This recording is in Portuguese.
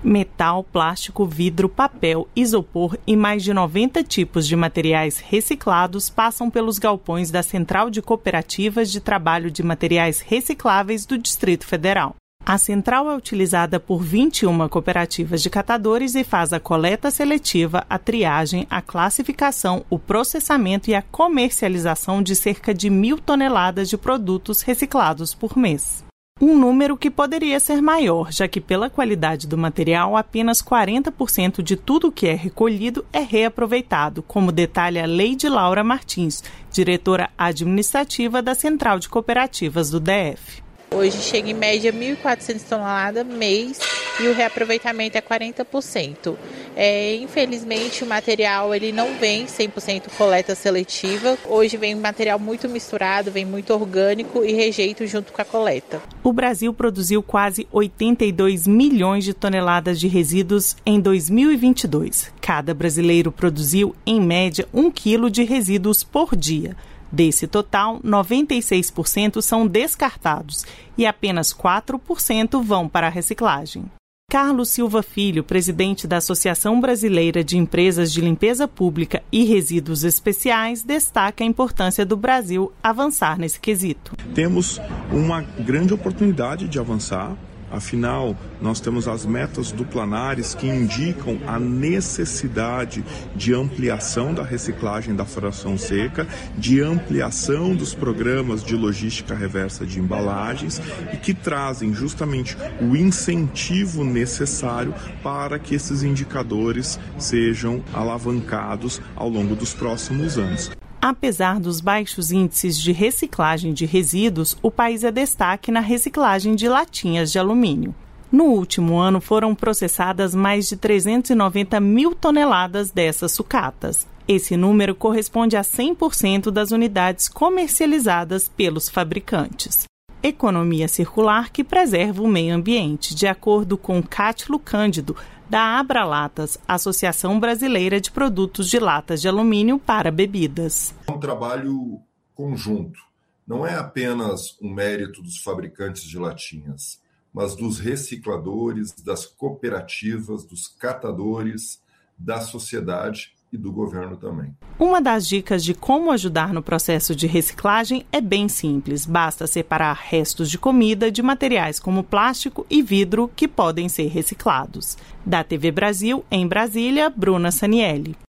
Metal, plástico, vidro, papel, isopor e mais de 90 tipos de materiais reciclados passam pelos galpões da Central de Cooperativas de Trabalho de Materiais Recicláveis do Distrito Federal. A central é utilizada por 21 cooperativas de catadores e faz a coleta seletiva, a triagem, a classificação, o processamento e a comercialização de cerca de 1.000 toneladas de produtos reciclados por mês. Um número que poderia ser maior, já que pela qualidade do material, apenas 40% de tudo que é recolhido é reaproveitado, como detalha Leide Laura Martins, diretora administrativa da Central de Cooperativas do DF. Hoje chega em média 1.400 toneladas mês e o reaproveitamento é 40%. Infelizmente o material ele não vem 100% coleta seletiva. Hoje vem material muito misturado, vem muito orgânico e rejeito junto com a coleta. O Brasil produziu quase 82 milhões de toneladas de resíduos em 2022. Cada brasileiro produziu, em média, 1 quilo de resíduos por dia. Desse total, 96% são descartados e apenas 4% vão para a reciclagem. Carlos Silva Filho, presidente da Associação Brasileira de Empresas de Limpeza Pública e Resíduos Especiais, destaca a importância do Brasil avançar nesse quesito. Temos uma grande oportunidade de avançar. Afinal, nós temos as metas do Planares que indicam a necessidade de ampliação da reciclagem da fração seca, de ampliação dos programas de logística reversa de embalagens e que trazem justamente o incentivo necessário para que esses indicadores sejam alavancados ao longo dos próximos anos. Apesar dos baixos índices de reciclagem de resíduos, o país é destaque na reciclagem de latinhas de alumínio. No último ano, foram processadas mais de 390 mil toneladas dessas sucatas. Esse número corresponde a 100% das unidades comercializadas pelos fabricantes. Economia circular que preserva o meio ambiente, de acordo com Cátilo Cândido, da Abralatas, Associação Brasileira de Produtos de Latas de Alumínio para Bebidas. É um trabalho conjunto. Não é apenas um mérito dos fabricantes de latinhas, mas dos recicladores, das cooperativas, dos catadores, da sociedade e do governo também. Uma das dicas de como ajudar no processo de reciclagem é bem simples. Basta separar restos de comida de materiais como plástico e vidro que podem ser reciclados. Da TV Brasil, em Brasília, Bruna Sanielli.